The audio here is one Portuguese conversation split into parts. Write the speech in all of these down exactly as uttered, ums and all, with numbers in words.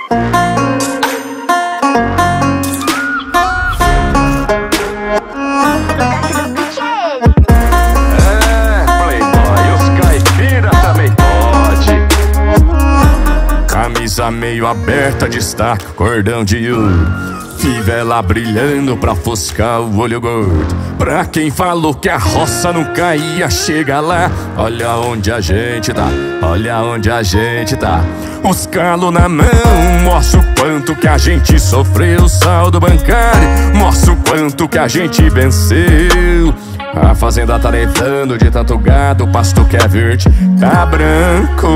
Camisa meio aberta, destaca cordão de ouro, fivela brilhando pra ofuscar o olho gordo. Pra quem falou que a roça não caía, chega lá, olha onde a gente tá, olha onde a gente tá. Os calos na mão, mostra o quanto que a gente sofreu. Saldo bancário, mostra o quanto que a gente venceu. A fazenda tá levando de tanto gado, o pasto que é verde tá branco.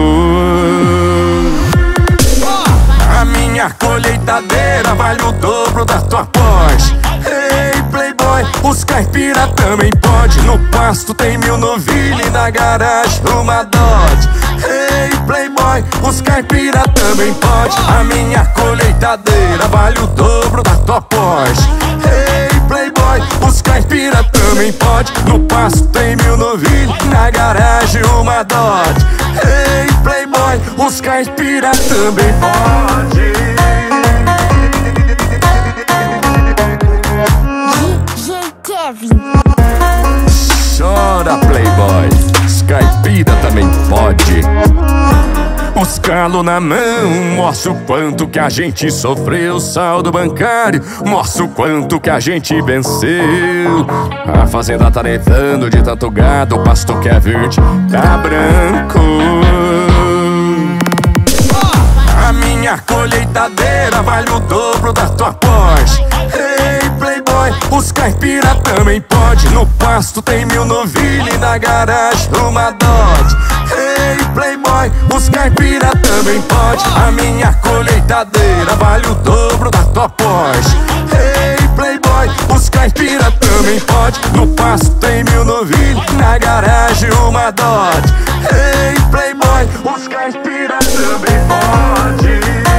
A minha colheitadeira vale o dobro da tua Porsche. Ei, playboy, os caipira também pode. No pasto tem mil novilha e na garagem uma Dodge. Ei, playboy, os caipira também pode. A minha colheitadeira vale o dobro da tua Porsche. Ei, playboy, os caipira também pode. No pasto tem mil novilha e na garagem uma Dodge. Ei, playboy, os caipira também pode. D J Kevin. Chora, playboy, os caipira também pode. Os calos na mão, mostra o quanto que a gente sofreu. Saldo bancário, mostra o quanto que a gente venceu. A fazenda tá levando de tanto gado, o pasto que é verde tá branco. A minha colheitadeira vale o dobro da tua Porsche. Ei, playboy, os caipira também pode. No pasto tem mil novilha e na garagem uma Dodge. Ei, playboy, os caipira também pode. A minha colheitadeira vale o dobro da tua Porsche. Ei, playboy, os caipira também pode. No pasto tem mil novilha e na garagem uma Dodge. Ei, playboy, os caipira também pode.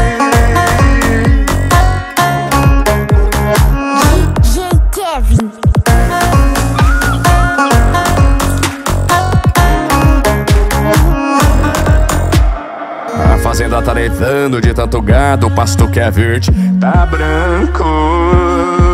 D J Kevin. A fazenda tá levando de tanto gado, o pasto que é verde tá branco.